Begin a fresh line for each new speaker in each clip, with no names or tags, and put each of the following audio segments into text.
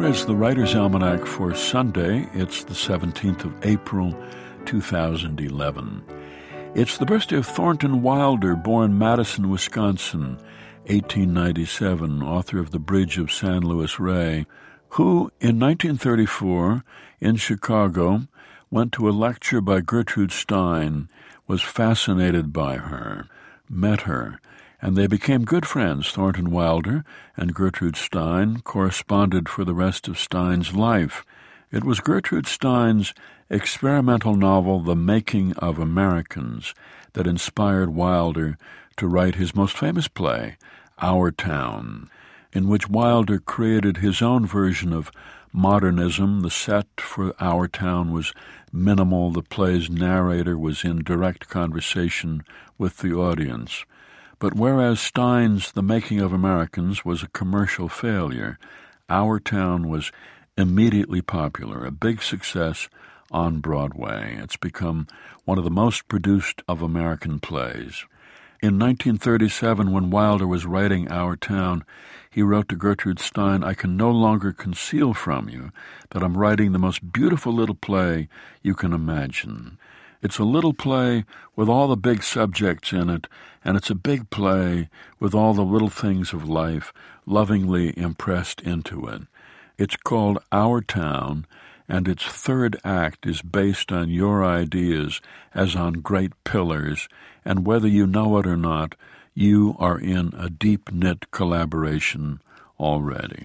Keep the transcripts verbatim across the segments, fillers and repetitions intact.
Here is the Writer's Almanac for Sunday. It's the seventeenth of April, two thousand eleven. It's the birthday of Thornton Wilder, born Madison, Wisconsin, eighteen ninety-seven, author of The Bridge of San Luis Rey, who, in nineteen thirty-four, in Chicago, went to a lecture by Gertrude Stein, was fascinated by her, met her, and they became good friends. Thornton Wilder and Gertrude Stein corresponded for the rest of Stein's life. It was Gertrude Stein's experimental novel, The Making of Americans, that inspired Wilder to write his most famous play, Our Town, in which Wilder created his own version of modernism. The set for Our Town was minimal. The play's narrator was in direct conversation with the audience. But whereas Stein's The Making of Americans was a commercial failure, Our Town was immediately popular, a big success on Broadway. It's become one of the most produced of American plays. In nineteen thirty-seven, when Wilder was writing Our Town, he wrote to Gertrude Stein, "I can no longer conceal from you that I'm writing the most beautiful little play you can imagine. It's a little play with all the big subjects in it, and it's a big play with all the little things of life lovingly impressed into it. It's called Our Town, and its third act is based on your ideas as on great pillars, and whether you know it or not, you are in a deep-knit collaboration already."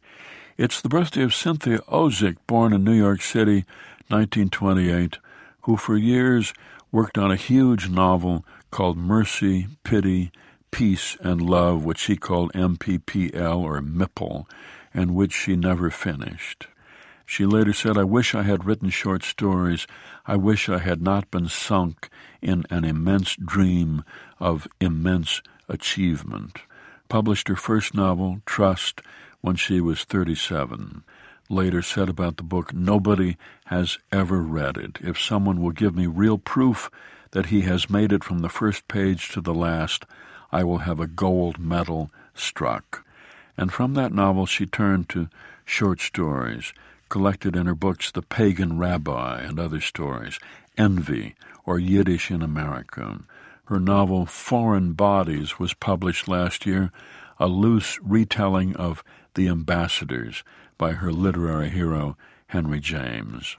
It's the birthday of Cynthia Ozick, born in New York City, nineteen twenty-eight, who for years worked on a huge novel called Mercy, Pity, Peace, and Love, which she called M P P L or M I P L, and which she never finished. She later said, "I wish I had written short stories. I wish I had not been sunk in an immense dream of immense achievement." Published her first novel, Trust, when she was thirty-seven. Later said about the book, "Nobody has ever read it. If someone will give me real proof that he has made it from the first page to the last, I will have a gold medal struck." And from that novel she turned to short stories, collected in her books The Pagan Rabbi and other stories, Envy, or Yiddish in America. Her novel Foreign Bodies was published last year, a loose retelling of The Ambassadors by her literary hero Henry James.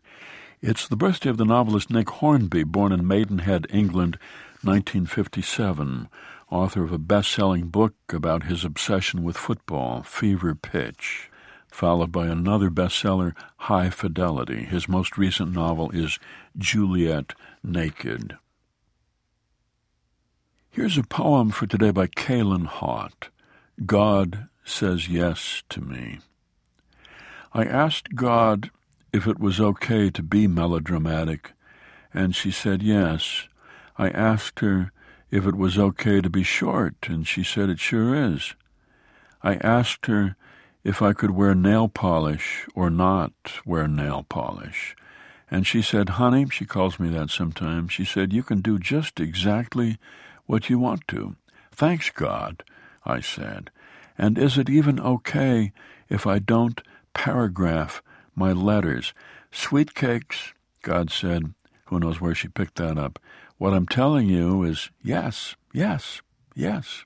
It's the birthday of the novelist Nick Hornby, born in Maidenhead, England, nineteen fifty-seven, author of a best-selling book about his obsession with football, Fever Pitch, followed by another bestseller, High Fidelity. His most recent novel is Juliet Naked. Here's a poem for today by Kaylin Haught. God Says Yes to Me. I asked God if it was okay to be melodramatic, and she said yes. I asked her if it was okay to be short, and she said it sure is. I asked her if I could wear nail polish or not wear nail polish, and she said, "Honey," she calls me that sometimes, she said, "you can do just exactly what you want to." "Thanks, God," I said. "And is it even okay if I don't paragraph my letters?" "Sweet cakes," God said. Who knows where she picked that up. "What I'm telling you is yes, yes, yes."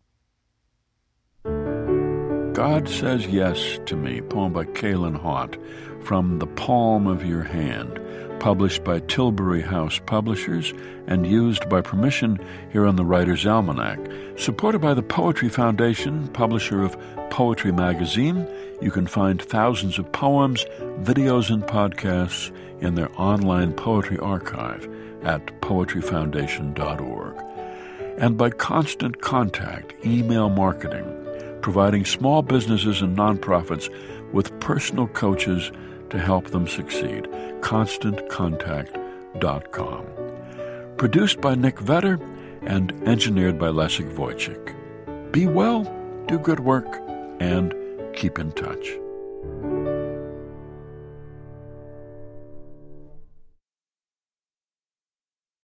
God Says Yes to Me, poem by Kaylin Haught, from The Palm of Your Hand, published by Tilbury House Publishers and used by permission here on the Writer's Almanac. Supported by the Poetry Foundation, publisher of Poetry Magazine, you can find thousands of poems, videos, and podcasts in their online poetry archive at poetry foundation dot org. And by Constant Contact Email Marketing, providing small businesses and nonprofits with personal coaches to help them succeed. constant contact dot com. Produced by Nick Vetter and engineered by Leszek Wojcik. Be well, do good work, and keep in touch.